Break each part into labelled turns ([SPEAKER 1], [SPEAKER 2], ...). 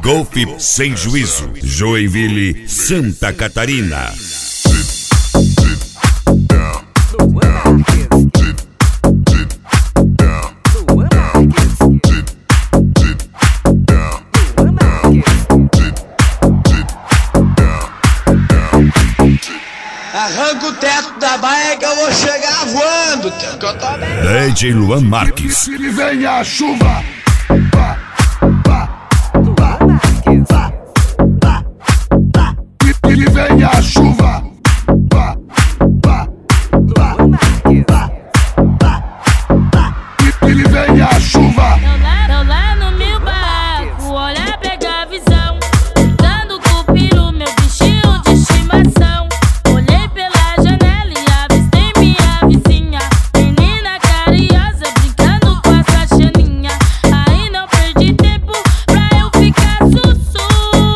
[SPEAKER 1] Golf Sem Juízo, Joinville, Santa Catarina.
[SPEAKER 2] Arranca o teto da baia que eu vou chegar voando, que eu tô bem.
[SPEAKER 1] DJ Luan Marques.
[SPEAKER 3] E vem a chuva. E vem a chuva. E vem a chuva.
[SPEAKER 4] Eu lá no meu barco, olha pegar a visão. Brincando com o peru, meu bichinho de estimação. Olhei pela janela e avistei minha vizinha, menina carinhosa, brincando com a sua chaninha. Aí não perdi tempo pra eu ficar sussu.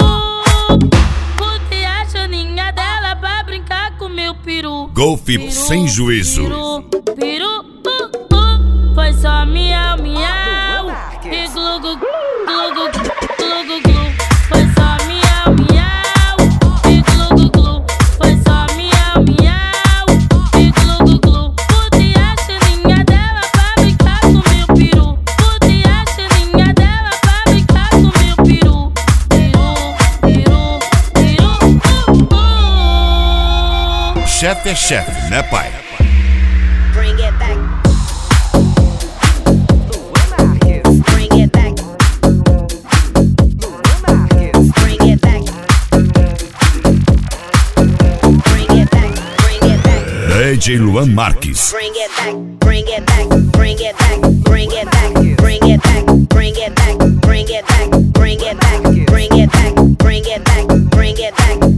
[SPEAKER 4] Botei a chaninha dela pra brincar com meu peru.
[SPEAKER 1] Golf Sem Juízo.
[SPEAKER 4] Peru, foi só miau, miau e glu, glu, glu, glu, glu, glu, glu. Foi só miau, miau e glu, glu, glu. Foi só miau, miau e glu, glu, glu. Botei a chaninha dela pra brincar com meu peru. Botei a chaninha dela pra brincar com meu peru. Peru, peru, peru.
[SPEAKER 1] Chefe é chefe, né, pai?
[SPEAKER 5] Bring it back. Bring it back. Bring it back. Bring it back. Bring it back.
[SPEAKER 1] DJ Luan Marques.
[SPEAKER 5] Bring it back. Bring it back. Bring it back. Bring it back. Bring it back. Bring it back. Bring it back. Bring it back. Bring it back. Bring it back. Bring it back.